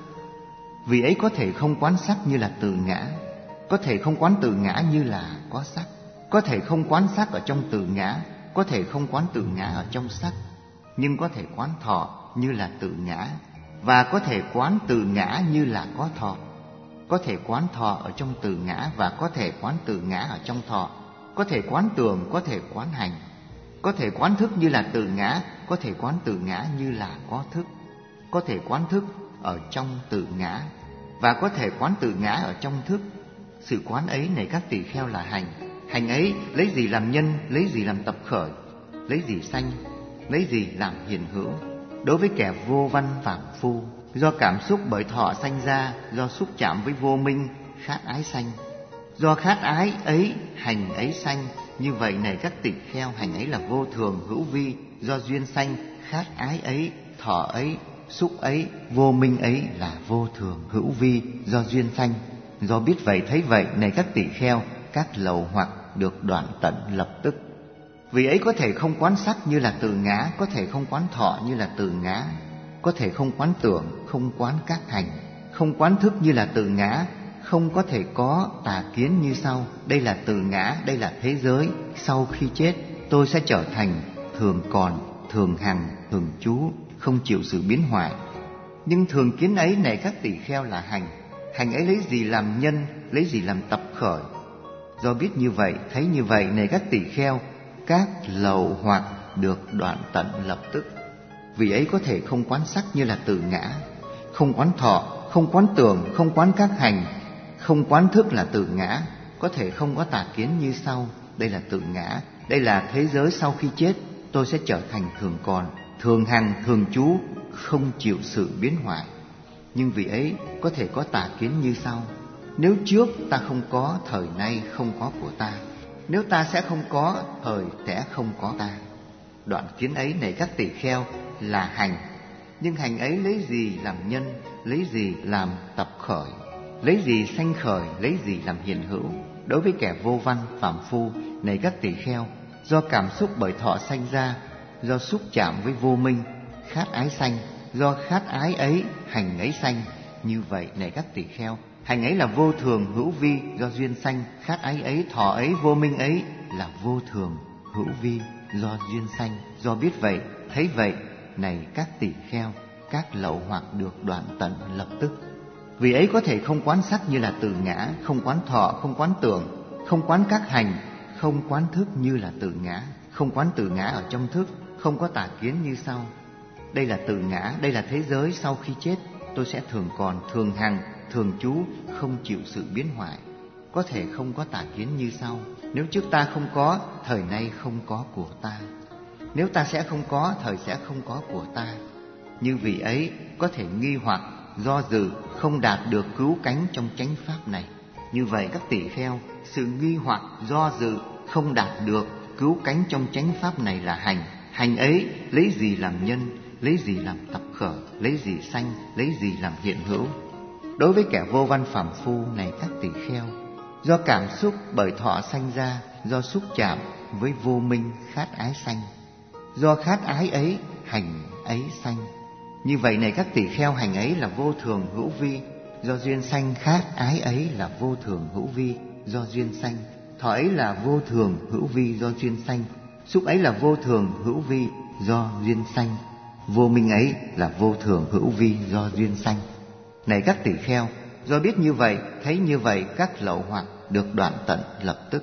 Vì ấy có thể không quán sắc như là từ ngã, có thể không quán từ ngã như là có sắc, có thể không quán sắc ở trong từ ngã, có thể không quán từ ngã ở trong sắc, nhưng có thể quán thọ như là từ ngã, và có thể quán từ ngã như là có thọ. Có thể quán thọ ở trong từ ngã và có thể quán từ ngã ở trong thọ. Có thể quán tưởng, có thể quán hành. Có thể quán thức như là từ ngã, có thể quán từ ngã như là có thức. Có thể quán thức ở trong từ ngã và có thể quán từ ngã ở trong thức. Sự quán ấy này các tỳ kheo là hành. Hành ấy lấy gì làm nhân, lấy gì làm tập khởi, lấy gì sanh, lấy gì làm hiện hữu. Đối với kẻ vô văn phàm phu, do cảm xúc bởi thọ sanh ra, do xúc chạm với vô minh, khát ái sanh. Do khát ái ấy, hành ấy sanh. Như vậy này các tỳ kheo, hành ấy là vô thường hữu vi do duyên sanh. Khát ái ấy, thọ ấy, xúc ấy, vô minh ấy là vô thường hữu vi do duyên sanh. Do biết vậy thấy vậy, này các tỳ kheo, các lậu hoặc được đoạn tận lập tức. Vì ấy có thể không quán sắc như là từ ngã, có thể không quán thọ như là từ ngã, có thể không quán tưởng, không quán các hành, không quán thức như là từ ngã, không có thể có tà kiến như sau. Đây là từ ngã, đây là thế giới. Sau khi chết, tôi sẽ trở thành thường còn, thường hằng, thường trú, không chịu sự biến hoại. Nhưng thường kiến ấy này các tỳ kheo là hành. Hành ấy lấy gì làm nhân, lấy gì làm tập khởi. Do biết như vậy, thấy như vậy này các tỳ kheo, các lậu hoặc được đoạn tận lập tức. Vì ấy có thể không quán sắc như là từ ngã, không quán thọ, không quán tưởng, không quán các hành, không quán thức là từ ngã, có thể không có tà kiến như sau. Đây là từ ngã, đây là thế giới. Sau khi chết, tôi sẽ trở thành thường còn, thường hằng, thường trú, không chịu sự biến hoại. Nhưng vì ấy có thể có tà kiến như sau. Nếu trước ta không có, thời nay không có của ta. Nếu ta sẽ không có, thời sẽ không có ta. Đoạn kiến ấy này các tỳ kheo là hành. Nhưng hành ấy lấy gì làm nhân, lấy gì làm tập khởi, lấy gì sanh khởi, lấy gì làm hiện hữu. Đối với kẻ vô văn phàm phu này các tỳ kheo, do cảm xúc bởi thọ sanh ra, do xúc chạm với vô minh, khát ái sanh. Do khát ái ấy, hành ấy sanh. Như vậy này các tỳ kheo, hành ấy là vô thường hữu vi do duyên sanh. Khát ái ấy, thọ ấy, vô minh ấy là vô thường hữu vi do duyên sanh. Do biết vậy, thấy vậy, này các tỳ kheo, các lậu hoặc được đoạn tận lập tức. Vì ấy có thể không quán sắc như là từ ngã, không quán thọ, không quán tưởng, không quán các hành, không quán thức như là từ ngã, không quán từ ngã ở trong thức, không có tà kiến như sau. Đây là từ ngã, đây là thế giới. Sau khi chết, tôi sẽ thường còn, thường hằng, thường trú, không chịu sự biến hoại. Có thể không có tà kiến như sau. Nếu trước ta không có, thời nay không có của ta. Nếu ta sẽ không có, thời sẽ không có của ta. Như vì ấy có thể nghi hoặc, do dự, không đạt được cứu cánh trong chánh pháp này. Như vậy các tỳ kheo, sự nghi hoặc, do dự, không đạt được cứu cánh trong chánh pháp này là hành. Hành ấy lấy gì làm nhân, lấy gì làm tập khởi, lấy gì sanh, lấy gì làm hiện hữu. Đối với kẻ vô văn phàm phu này các tỳ kheo, do cảm xúc bởi thọ sanh ra, do xúc chạm với vô minh, khát ái sanh. Do khát ái ấy, hành ấy sanh. Như vậy này các tỳ kheo, hành ấy là vô thường hữu vi do duyên sanh. Khát ái ấy là vô thường hữu vi do duyên sanh. Thọ ấy là vô thường hữu vi do duyên sanh. Xúc ấy là vô thường hữu vi do duyên sanh. Vô minh ấy là vô thường hữu vi do duyên sanh. Này các tỳ kheo, do biết như vậy, thấy như vậy, các lậu hoặc được đoạn tận lập tức.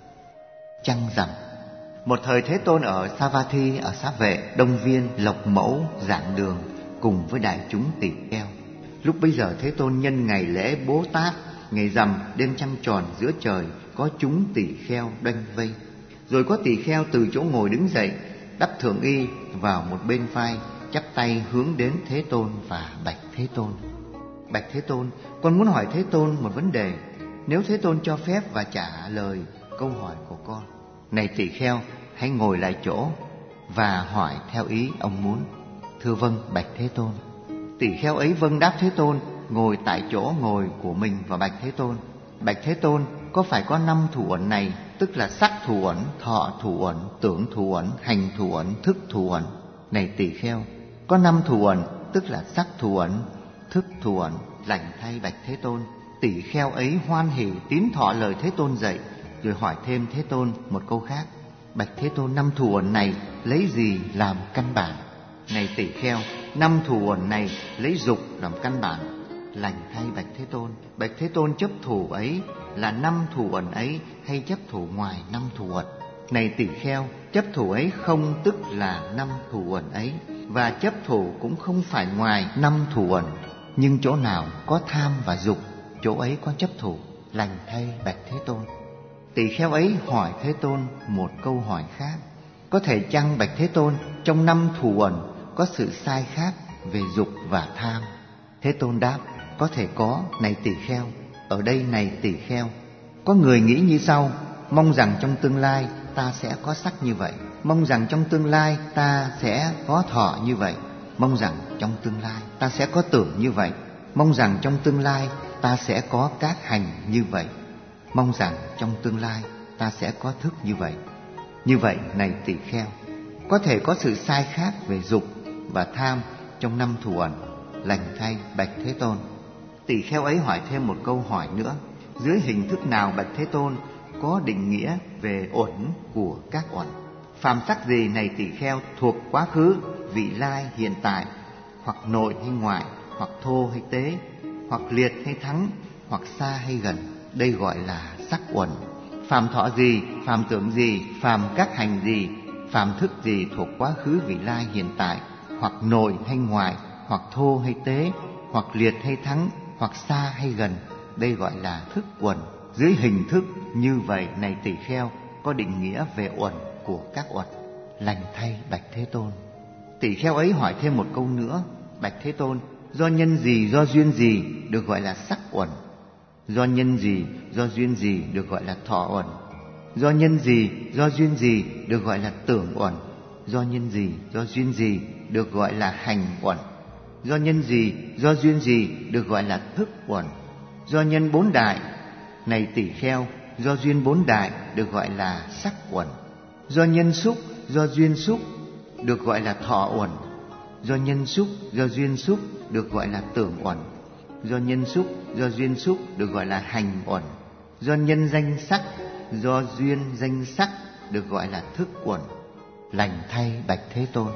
Trăng rằm. Một thời Thế Tôn ở Savatthi, ở Xá Vệ, Đông Viên, Lộc Mẫu, Giảng Đường cùng với đại chúng tỳ kheo. Lúc bấy giờ Thế Tôn nhân ngày lễ Bố Tát, ngày rằm đêm trăng tròn giữa trời, có chúng tỳ kheo đoanh vây. Rồi có tỳ kheo từ chỗ ngồi đứng dậy, đắp thượng y vào một bên vai, chắp tay hướng đến Thế Tôn và bạch Thế Tôn. Bạch Thế Tôn, con muốn hỏi Thế Tôn một vấn đề. Nếu Thế Tôn cho phép và trả lời câu hỏi của con. Này tỳ kheo, hãy ngồi lại chỗ. và hỏi theo ý ông muốn. Thưa vâng, bạch Thế Tôn. Tỷ kheo ấy vâng đáp Thế Tôn, ngồi tại chỗ ngồi của mình và bạch Thế Tôn: Bạch Thế Tôn, có phải có năm thủ uẩn này, tức là sắc thủ uẩn, thọ thủ uẩn, tưởng thủ uẩn, hành thủ uẩn, thức thủ uẩn? Này tỷ kheo, có năm thủ uẩn, tức là sắc thủ uẩn, thức thủ uẩn. Lành thay bạch Thế Tôn. Tỷ kheo ấy hoan hỉ tín thọ lời Thế Tôn dạy, rồi hỏi thêm Thế Tôn một câu khác: Bạch Thế Tôn, năm thủ uẩn này lấy gì làm căn bản? Này tỷ kheo, năm thủ uẩn này lấy dục làm căn bản. Lành thay bạch Thế Tôn. Bạch Thế Tôn, chấp thủ ấy là năm thủ uẩn ấy hay chấp thủ ngoài năm thủ uẩn? Này tỷ kheo, chấp thủ ấy không tức là năm thủ uẩn ấy, và chấp thủ cũng không phải ngoài năm thủ uẩn. Nhưng chỗ nào có tham và dục, chỗ ấy có chấp thủ. Lành thay bạch Thế Tôn. Tỷ kheo ấy hỏi Thế Tôn một câu hỏi khác: có thể chăng bạch Thế Tôn, trong năm thủ uẩn có sự sai khác về dục và tham? Thế Tôn đáp: có thể có, này tỷ kheo. Ở đây này tỷ kheo, có người nghĩ như sau: mong rằng trong tương lai ta sẽ có sắc như vậy, mong rằng trong tương lai ta sẽ có thọ như vậy, mong rằng trong tương lai ta sẽ có tưởng như vậy, mong rằng trong tương lai ta sẽ có các hành như vậy, mong rằng trong tương lai ta sẽ có thức như vậy. Như vậy này tỷ kheo, có thể có sự sai khác về dục và tham trong năm thủ uẩn. Lành thay bạch Thế Tôn. Tỷ kheo ấy hỏi thêm một câu hỏi nữa: dưới hình thức nào bạch Thế Tôn có định nghĩa về uẩn của các uẩn? Phàm sắc gì này tỷ kheo thuộc quá khứ, vị lai, hiện tại, hoặc nội hay ngoại, hoặc thô hay tế, hoặc liệt hay thắng, hoặc xa hay gần, đây gọi là sắc uẩn. Phàm thọ gì, phàm tưởng gì, phàm các hành gì, phàm thức gì thuộc quá khứ, vị lai, hiện tại, hoặc nội hay ngoại, hoặc thô hay tế, hoặc liệt hay thắng, hoặc xa hay gần, đây gọi là thức uẩn. Dưới hình thức như vậy này tỷ kheo có định nghĩa về uẩn của các uẩn. Lành thay bạch Thế Tôn. Tỷ kheo ấy hỏi thêm một câu nữa: bạch Thế Tôn, do nhân gì, do duyên gì được gọi là sắc uẩn? Do nhân gì, do duyên gì được gọi là thọ uẩn? Do nhân gì, do duyên gì được gọi là tưởng uẩn? Do nhân gì, do duyên gì được gọi là hành uẩn? Do nhân gì, do duyên gì được gọi là thức uẩn? Do nhân bốn đại này tỷ kheo, do duyên bốn đại được gọi là sắc uẩn. Do nhân xúc, do duyên xúc được gọi là thọ uẩn. Do nhân xúc, do duyên xúc được gọi là tưởng uẩn. Do nhân xúc, do duyên xúc được gọi là hành uẩn. Do nhân danh sắc, do duyên danh sắc được gọi là thức uẩn. Lành thay bạch Thế Tôn.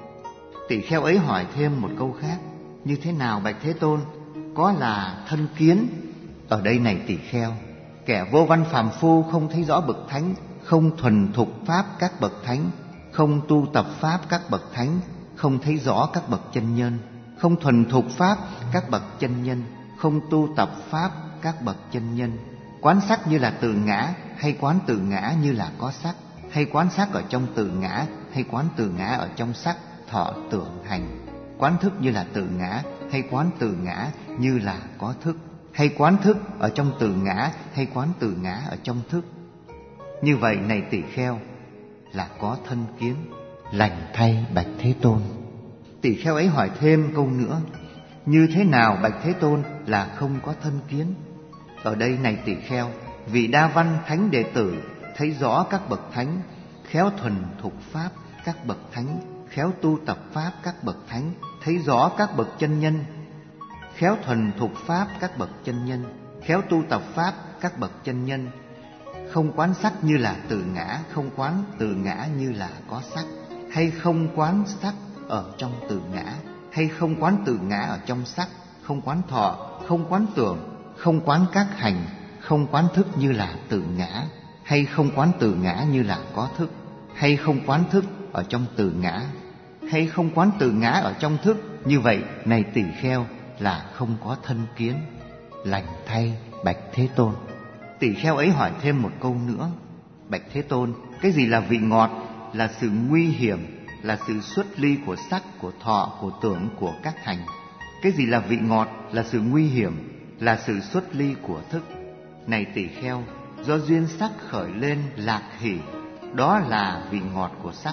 Tỷ kheo ấy hỏi thêm một câu khác: như thế nào bạch Thế Tôn có là thân kiến? Ở đây này tỷ kheo, kẻ vô văn phàm phu không thấy rõ bậc thánh, không thuần thục pháp các bậc thánh, không tu tập pháp các bậc thánh, không thấy rõ các bậc chân nhân, không thuần thục pháp các bậc chân nhân, không tu tập pháp các bậc chân nhân. Quán sắc như là từ ngã, hay quán từ ngã như là có sắc, hay quán sắc ở trong từ ngã, hay quán từ ngã ở trong sắc, thọ, tưởng, hành. Quán thức như là từ ngã, hay quán từ ngã như là có thức, hay quán thức ở trong từ ngã, hay quán từ ngã ở trong thức. Như vậy này tỷ kheo là có thân kiến. Lành thay bạch Thế Tôn. Tỷ kheo ấy hỏi thêm câu nữa: như thế nào bạch Thế Tôn là không có thân kiến? Ở đây này tỷ kheo, vị đa văn thánh đệ tử thấy rõ các bậc thánh, khéo thuần thục pháp các bậc thánh, khéo tu tập pháp các bậc thánh, thấy rõ các bậc chân nhân, khéo thuần thục pháp các bậc chân nhân, khéo tu tập pháp các bậc chân nhân. Không quán sắc như là từ ngã, không quán từ ngã như là có sắc, hay không quán sắc ở trong từ ngã, hay không quán từ ngã ở trong sắc, không quán thọ, không quán tưởng, không quán các hành, không quán thức như là từ ngã, hay không quán từ ngã như là có thức, hay không quán thức ở trong từ ngã, hay không quán từ ngã ở trong thức. Như vậy này tỷ kheo là không có thân kiến. Lành thay bạch Thế Tôn. Tỷ kheo ấy hỏi thêm một câu nữa: bạch Thế Tôn, cái gì là vị ngọt, là sự nguy hiểm, là sự xuất ly của sắc, của thọ, của tưởng, của các hành? Cái gì là vị ngọt, là sự nguy hiểm, là sự xuất ly của thức? Này tỷ kheo, do duyên sắc khởi lên lạc hỷ, đó là vị ngọt của sắc.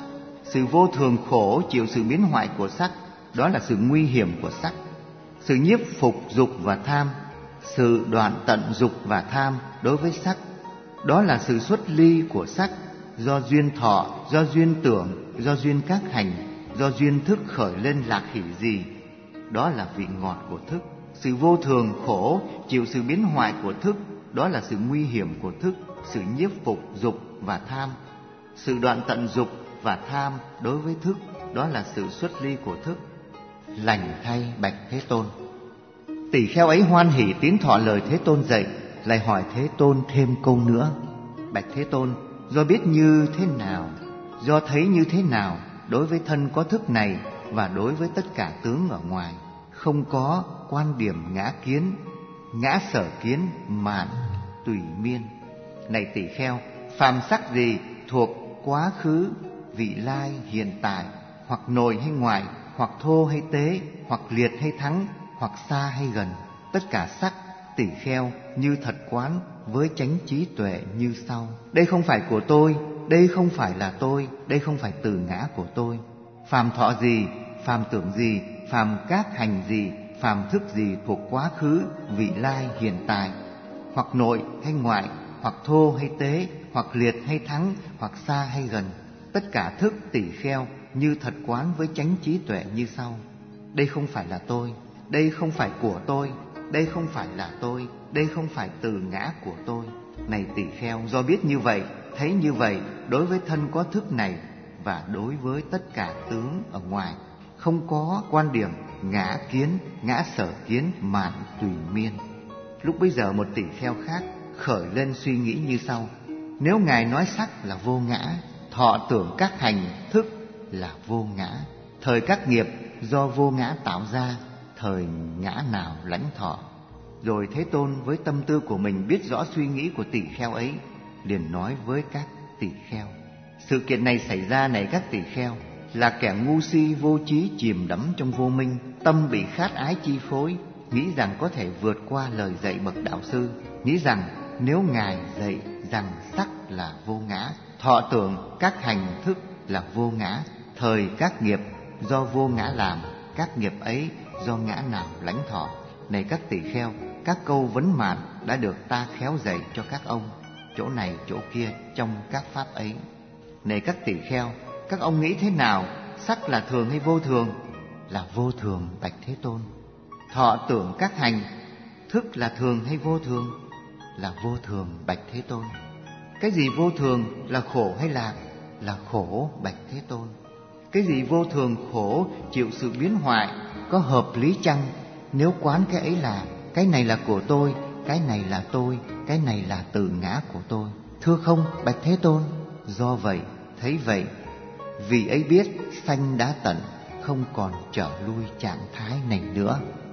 Sự vô thường khổ chịu sự biến hoại của sắc, đó là sự nguy hiểm của sắc. Sự nhiếp phục dục và tham, sự đoạn tận dục và tham đối với sắc, đó là sự xuất ly của sắc, do duyên thọ, do duyên tưởng, do duyên các hành, do duyên thức khởi lên lạc hỷ gì, đó là vị ngọt của thức. Sự vô thường khổ chịu sự biến hoại của thức, đó là sự nguy hiểm của thức, sự nhiếp phục dục và tham. Sự đoạn tận dục và tham đối với thức, đó là sự xuất ly của thức. Lành thay bạch Thế Tôn. Tỷ kheo ấy hoan hỉ tín thọ lời Thế Tôn dạy, lại hỏi Thế Tôn thêm câu nữa. Bạch Thế Tôn, do biết như thế nào, do thấy như thế nào đối với thân có thức này và đối với tất cả tướng ở ngoài, không có quan điểm ngã kiến, ngã sở kiến, mạn, tùy miên. Này tỷ kheo, phàm sắc gì thuộc quá khứ, vị lai, hiện tại, hoặc nội hay ngoại, hoặc thô hay tế, hoặc liệt hay thắng, hoặc xa hay gần, tất cả sắc tỷ kheo như thật quán với chánh trí tuệ như sau. Đây không phải của tôi, đây không phải là tôi, đây không phải từ ngã của tôi. Phàm thọ gì, phàm tưởng gì, phàm các hành gì, phàm thức gì thuộc quá khứ, vị lai, hiện tại, hoặc nội hay ngoại, hoặc thô hay tế, hoặc liệt hay thắng, hoặc xa hay gần, tất cả thức tỷ kheo như thật quán với chánh trí tuệ như sau. Đây không phải là tôi, đây không phải của tôi, đây không phải là tôi, đây không phải từ ngã của tôi. Này tỷ kheo, do biết như vậy, thấy như vậy đối với thân có thức này và đối với tất cả tướng ở ngoài, không có quan điểm ngã kiến, ngã sở kiến, mạn tùy miên. Lúc bấy giờ một tỷ kheo khác khởi lên suy nghĩ như sau. Nếu Ngài nói sắc là vô ngã, thọ tưởng các hành thức là vô ngã, thời các nghiệp do vô ngã tạo ra, thời ngã nào lãnh thọ? Rồi Thế Tôn với tâm tư của mình biết rõ suy nghĩ của tỷ kheo ấy, liền nói với các tỷ kheo. Sự kiện này xảy ra này các tỷ kheo, là kẻ ngu si vô trí chìm đắm trong vô minh, tâm bị khát ái chi phối, nghĩ rằng có thể vượt qua lời dạy bậc đạo sư, nghĩ rằng nếu Ngài dạy rằng sắc là vô ngã, thọ tưởng các hành thức là vô ngã, thời các nghiệp do vô ngã làm, các nghiệp ấy do ngã nào lãnh thọ? Này các tỷ kheo, các câu vấn mạn đã được ta khéo dạy cho các ông, chỗ này chỗ kia trong các pháp ấy. Này các tỷ kheo, các ông nghĩ thế nào? Sắc là thường hay vô thường? Là vô thường bạch Thế Tôn. Thọ tưởng các hành thức là thường hay vô thường? Là vô thường bạch Thế Tôn. Cái gì vô thường, là khổ hay lạc? Là khổ bạch Thế Tôn. Cái gì vô thường khổ chịu sự biến hoại, có hợp lý chăng? Nếu quán cái ấy là cái này là của tôi, cái này là tôi, cái này là từ ngã của tôi, thưa không bạch Thế Tôn? Do vậy, thấy vậy, vì ấy biết sanh đã tận, không còn trở lui trạng thái này nữa.